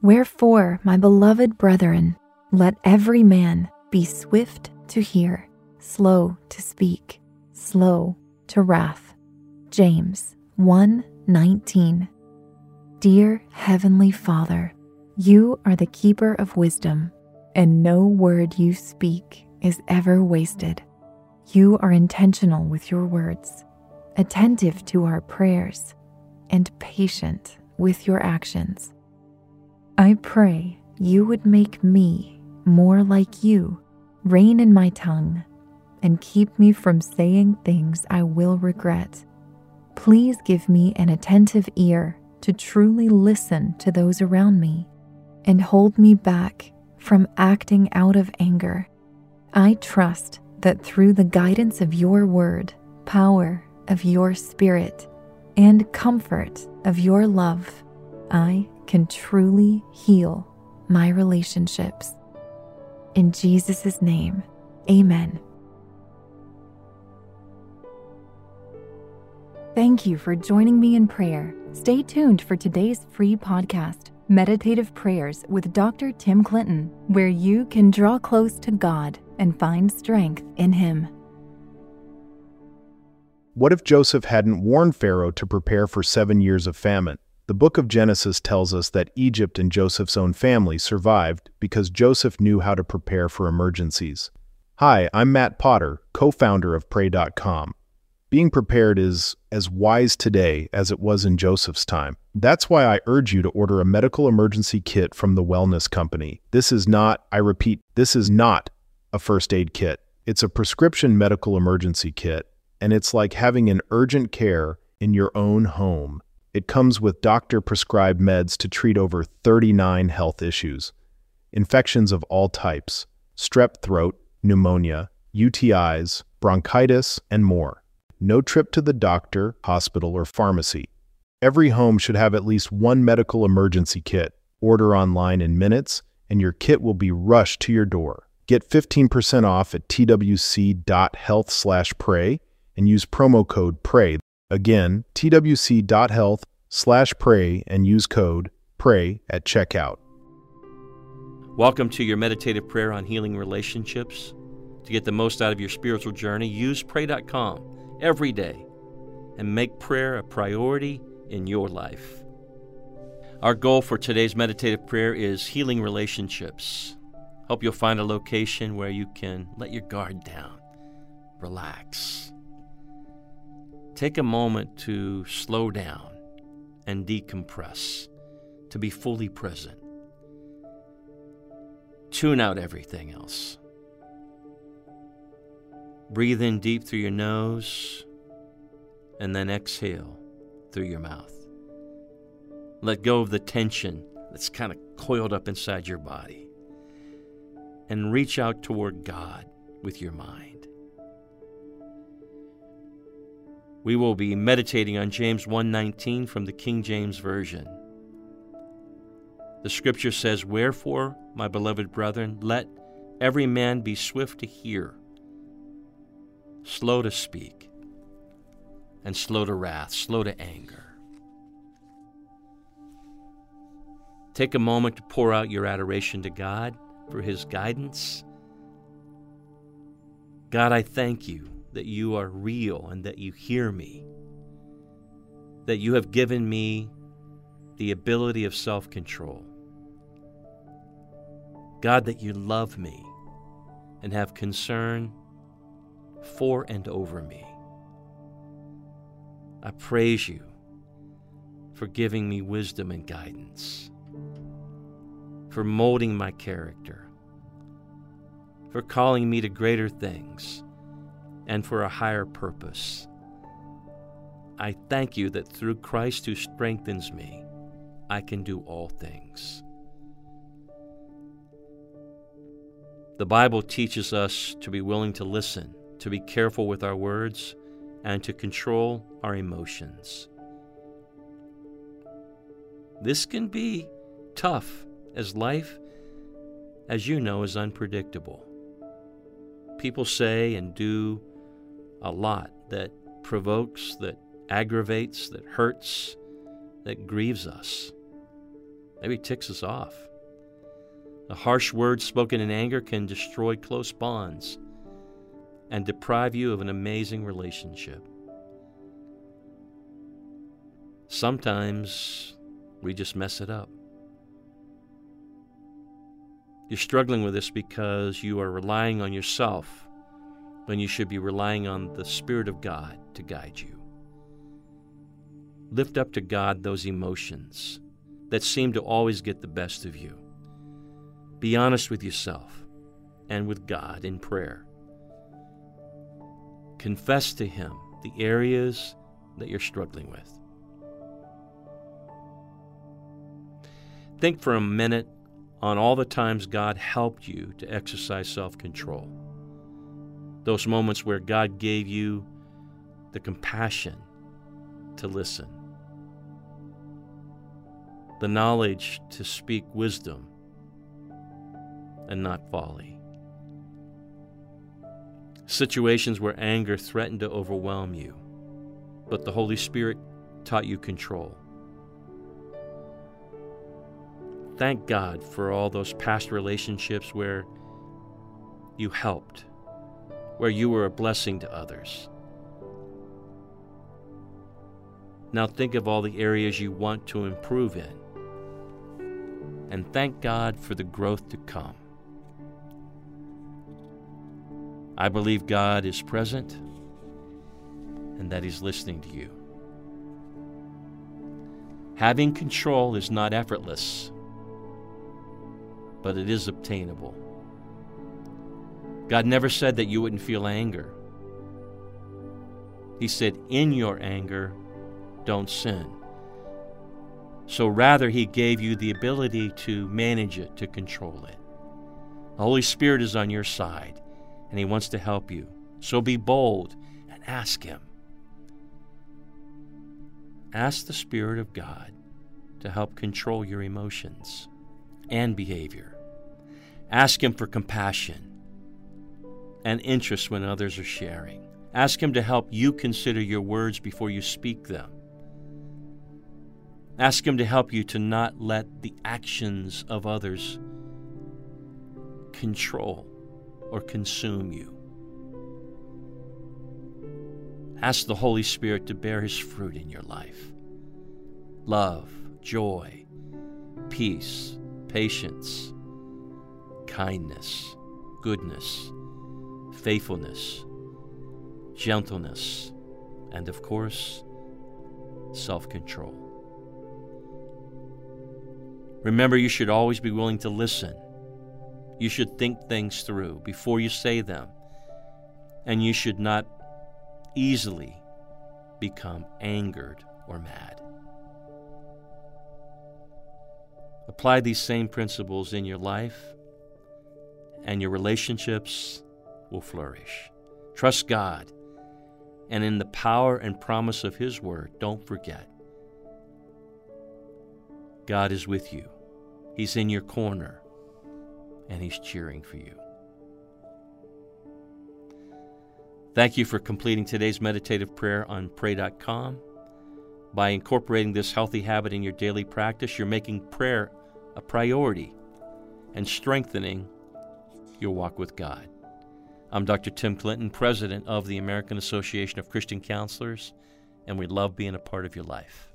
Wherefore, my beloved brethren, let every man be swift to hear, slow to speak, slow to wrath. James 1:19. Dear Heavenly Father, you are the keeper of wisdom, and no word you speak is ever wasted. You are intentional with your words, attentive to our prayers, and patient with your actions. I pray you would make me more like you, rein in my tongue, and keep me from saying things I will regret. Please give me an attentive ear to truly listen to those around me, and hold me back from acting out of anger. I trust that through the guidance of your word, power of your spirit, and comfort of your love, I can truly heal my relationships. In Jesus' name, amen. Thank you for joining me in prayer. Stay tuned for today's free podcast, Meditative Prayers with Dr. Tim Clinton, where you can draw close to God and find strength in Him. What if Joseph hadn't warned Pharaoh to prepare for 7 years of famine? The book of Genesis tells us that Egypt and Joseph's own family survived because Joseph knew how to prepare for emergencies. Hi, I'm Matt Potter, co-founder of Pray.com. Being prepared is as wise today as it was in Joseph's time. That's why I urge you to order a medical emergency kit from the Wellness Company. This is not, I repeat, this is not a first aid kit. It's a prescription medical emergency kit, and it's like having an urgent care in your own home. It comes with doctor-prescribed meds to treat over 39 health issues, infections of all types, strep throat, pneumonia, UTIs, bronchitis, and more. No trip to the doctor, hospital, or pharmacy. Every home should have at least one medical emergency kit. Order online in minutes, and your kit will be rushed to your door. Get 15% off at twc.health/pray and use promo code PRAY. Again, twc.health/pray and use code PRAY at checkout. Welcome to your meditative prayer on healing relationships. To get the most out of your spiritual journey, use Pray.com every day and make prayer a priority in your life. Our goal for today's meditative prayer is healing relationships. Hope you'll find a location where you can let your guard down, relax. Take a moment to slow down and decompress, to be fully present. Tune out everything else. Breathe in deep through your nose, and then exhale through your mouth. Let go of the tension that's kind of coiled up inside your body, and reach out toward God with your mind. We will be meditating on James 1:19 from the King James Version. The scripture says, "Wherefore, my beloved brethren, let every man be swift to hear, slow to speak, and slow to wrath," slow to anger. Take a moment to pour out your adoration to God for His guidance. God, I thank you that you are real and that you hear me, that you have given me the ability of self-control. God, that you love me and have concern for and over me. I praise you for giving me wisdom and guidance, for molding my character, for calling me to greater things, and for a higher purpose. I thank you that through Christ who strengthens me, I can do all things. The Bible teaches us to be willing to listen, to be careful with our words, and to control our emotions. This can be tough, as life, as you know, is unpredictable. People say and do a lot that provokes, that aggravates, that hurts, that grieves us. Maybe it ticks us off. A harsh word spoken in anger can destroy close bonds and deprive you of an amazing relationship. Sometimes we just mess it up. You're struggling with this because you are relying on yourself when you should be relying on the Spirit of God to guide you. Lift up to God those emotions that seem to always get the best of you. Be honest with yourself and with God in prayer. Confess to Him the areas that you're struggling with. Think for a minute on all the times God helped you to exercise self-control. Those moments where God gave you the compassion to listen, the knowledge to speak wisdom and not folly. Situations where anger threatened to overwhelm you, but the Holy Spirit taught you control. Thank God for all those past relationships where you helped, where you were a blessing to others. Now think of all the areas you want to improve in, and thank God for the growth to come. I believe God is present and that He's listening to you. Having control is not effortless, but it is obtainable. God never said that you wouldn't feel anger. He said, in your anger, don't sin. So rather, He gave you the ability to manage it, to control it. The Holy Spirit is on your side, and He wants to help you. So be bold and ask Him. Ask the Spirit of God to help control your emotions and behavior. Ask Him for compassion and interest when others are sharing. Ask Him to help you consider your words before you speak them. Ask Him to help you to not let the actions of others control or consume you. Ask the Holy Spirit to bear His fruit in your life. Love, joy, peace, patience, kindness, goodness, faithfulness, gentleness, and of course, self-control. Remember, you should always be willing to listen. You should think things through before you say them, and you should not easily become angered or mad. Apply these same principles in your life, and your relationships will flourish. Trust God, and in the power and promise of His Word, don't forget, God is with you. He's in your corner, and He's cheering for you. Thank you for completing today's meditative prayer on Pray.com. By incorporating this healthy habit in your daily practice, you're making prayer a priority and strengthening your walk with God. I'm Dr. Tim Clinton, President of the American Association of Christian Counselors, and we love being a part of your life.